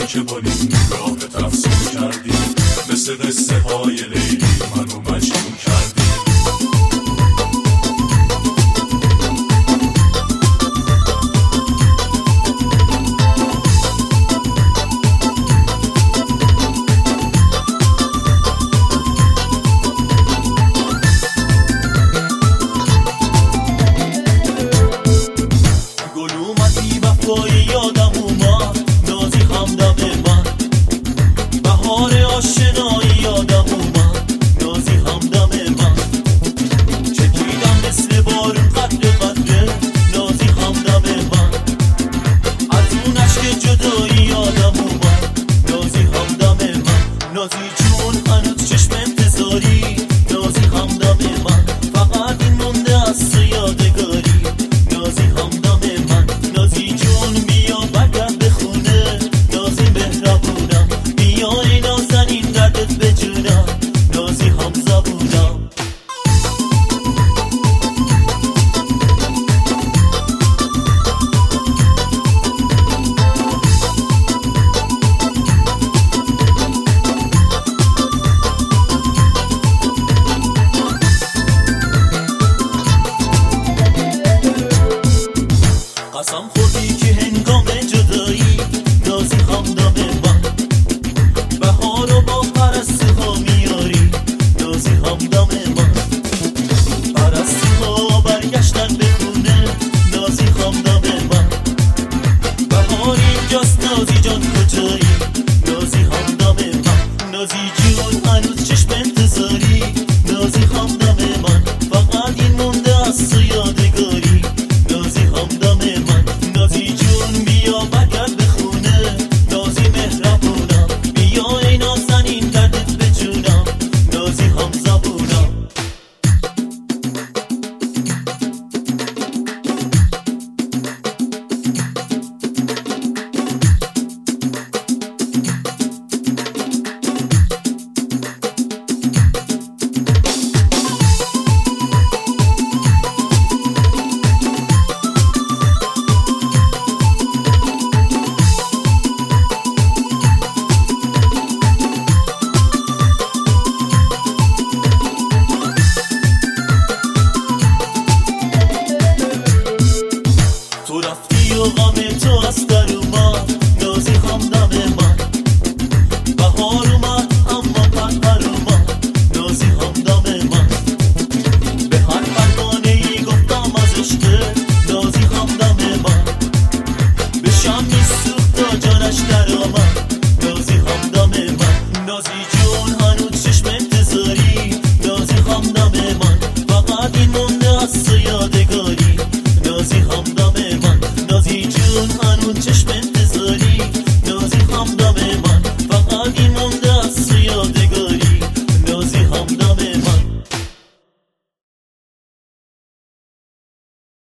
که با نیم نگاهت افسون کردی، مثل قصه های لیلی منو مجنون کردی. یادم اومد نازی همدم من، بهار آشنایی یادم اومد نازی همدم من، چکیدم مثل بارون قطره قطره نازی همدم من، از اون عشق جدایی یادم اومد نازی همدم من. نازی جون هنوز چشم انتظاری نازی همدم من، فقط این مونده از تو یادگاری نازی همدم من. نازی جون بیا برگرد به خونه نازی مهربونم، بیا ای نازنین دردت به جونم نازی هم زبونم. قسم خوردی که هنگام جدایی نازی همدم من، بهار رو با پرستوها میاری نازی همدم من، پرستوها برگشتن به خونه نازی همدم من، بهار اینجاست نازی جان کجایی نازی همدم من. نازی جون هنوز چشم انتظاری نازی همدم من، فقط این مونده از تو یادگاری نازی همدم من. نازی جون بیا برگرد به خونه نازی مهربونم، بیا ای نازنین دردت به جونم نازی هم زبونم. تو رفتی و غم تو از در اومد نازی همدم من، بهار اومد اما پرپر اومد نازی همدم من، به هر پروانه ای گفتم از عشق نازی همدم من، به شمی سوخت تا جانش در آمد نازی همدم من. نازی جون هنوز چشم انتظاری نازی همدم من، فقط این مونده از تو یادگاری نازی همدم من. نازی جون هنوز چشم